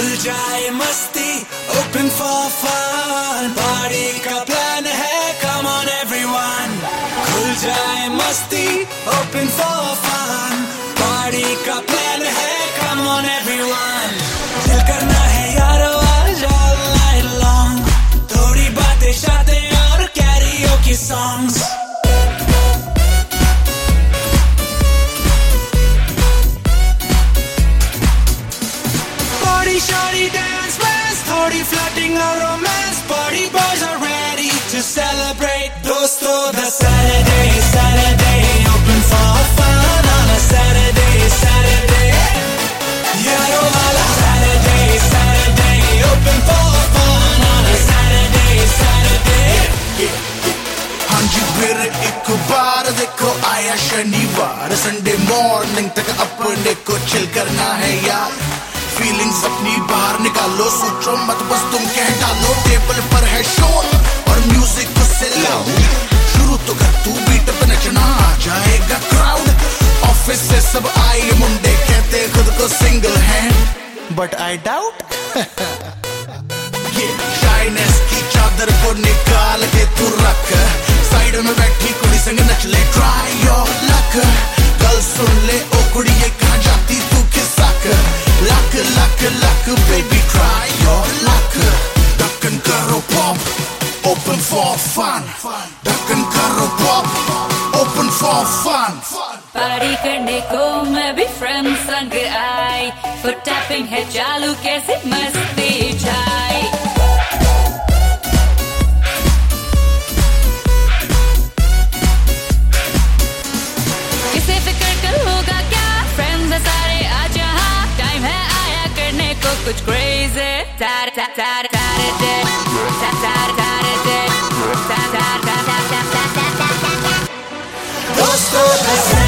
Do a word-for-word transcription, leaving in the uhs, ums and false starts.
खुल जाए मस्ती, open for fun, party का प्लान है, come on everyone. खुल जाए मस्ती, open for fun, party का प्लान है, come on everyone. दिल करना है यारो आज all night long, थोड़ी बातें शातें और karaoke songs. Shawty dance fast, thodi flirting or romance. Party boys are ready to celebrate. Dosto, the Saturday, Saturday, open for fun on a Saturday, Saturday. Yaro wala Saturday, Saturday, open for fun on a Saturday, Saturday. हाँ जी फिर एक बार देखो आया शनिवार, Sunday morning तक अपने को chill करना है यार. फीलिंग्स अपनी बाहर निकालो, सोचो मत बस तुम कह डालो. टेबल पर है शोर और म्यूजिक को से लाओ, शुरू तो कर तू बीट पे नचना, आ जाएगा क्राउड. ऑफिस से सब आए मुंडे, कहते खुद को single hand, but I doubt. ये शाइनेस की चादर को निकाल के तू रख, साइड में बैठी कुड़ी संग नच ले, ट्राई योर लक. कल सुन ले ओ कुड़ी ये कहाँ जाती तू खिसक, luck luck luck baby try your luck. Duck and karo pop, open for fun. Duck and karo pop, open for fun. Party करने को मैं भी फ्रेंड संग आई, फुट टैपिंग है चालू कैसे मस्ती छाई. किसे फिक्र कल होगा क्या, फ्रेंड्स है सारे आज यहाँ, टाइम है आया करने को कुछ क्रेजी. Dosto,